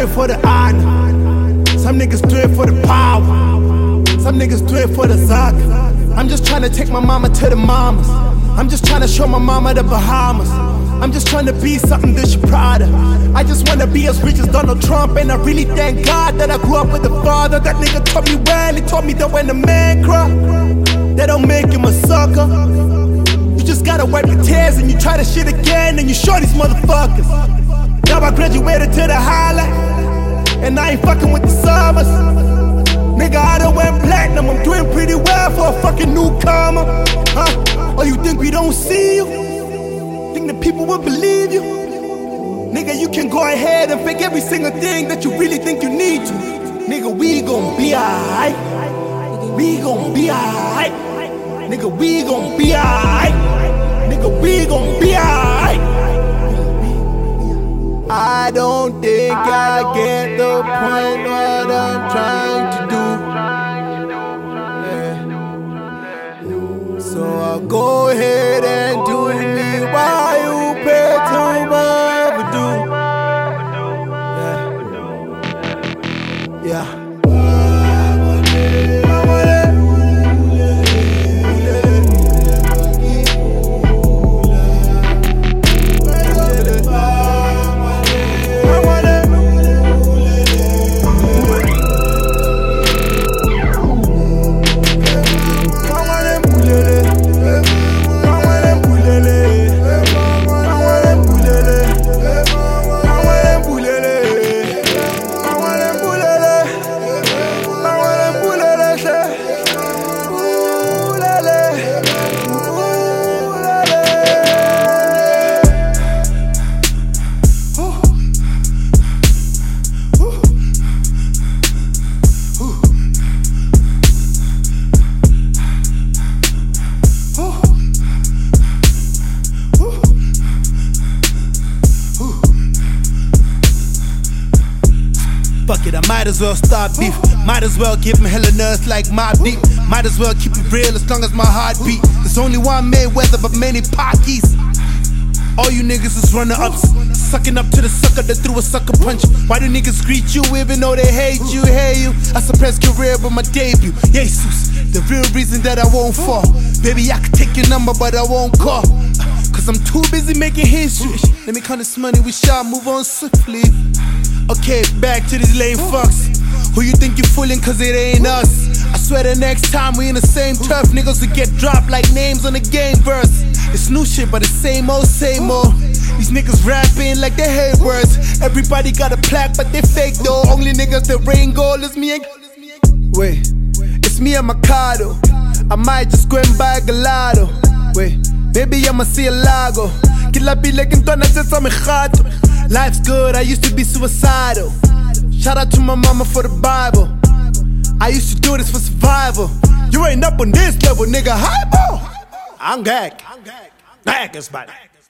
it for the honor. Some niggas do it for the power. Some niggas do it for the Zaka. I'm just trying to take my mama to the mamas. I'm just trying to show my mama the Bahamas. I'm just trying to be something that she proud of. I just wanna be as rich as Donald Trump. And I really thank God that I grew up with a father. That nigga taught me well, he taught me that when a man cry, that don't make him a sucker. You just gotta wipe your tears and you try the shit again and you show these motherfuckers. Now I graduated to the highlight and I ain't fucking with the summers. Nigga, I done went platinum, I'm doing pretty well for a fucking newcomer. Huh? Or you think we don't see you? Think that people will believe you? Nigga, you can go ahead and fake every single thing that you really think you need to. Nigga, we gon' be alright. We gon' be alright. Nigga, we gon' be alright. Nigga, we gon' be alright. I don't think I get the point what I'm trying to do. So I'll go ahead and do me while you pay to my overdue. Yeah. Fuck it, I might as well start beef. Might as well give him hella nerves like Mobb Deep. Might as well keep it real as long as my heart beat. There's only one Mayweather but many Pakis. All you niggas is runner-ups, sucking up to the sucker that threw a sucker punch. Why do niggas greet you even though they hate you? Hey you, I suppressed career with my debut. Jesus, the real reason that I won't fall. Baby, I could take your number but I won't call, cause I'm too busy making history. Let me count this money, we shall move on swiftly. Okay, back to these lame fucks. Who you think you fooling cause it ain't us? I swear the next time we in the same turf, niggas will get dropped like names on the game verse. It's new shit but it's same old, same old. These niggas rapping like they hate words. Everybody got a plaque but they fake though. Only niggas that rain gold is me and... Wait, it's me and Mikado. I might just go and buy a gelato. Wait, maybe I'ma see a lago. Kila bile kintona sesa mechato. Life's good, I used to be suicidal. Shout out to my mama for the Bible. I used to do this for survival. You ain't up on this level, nigga. Hi, bro. I'm gag. Gag is bad.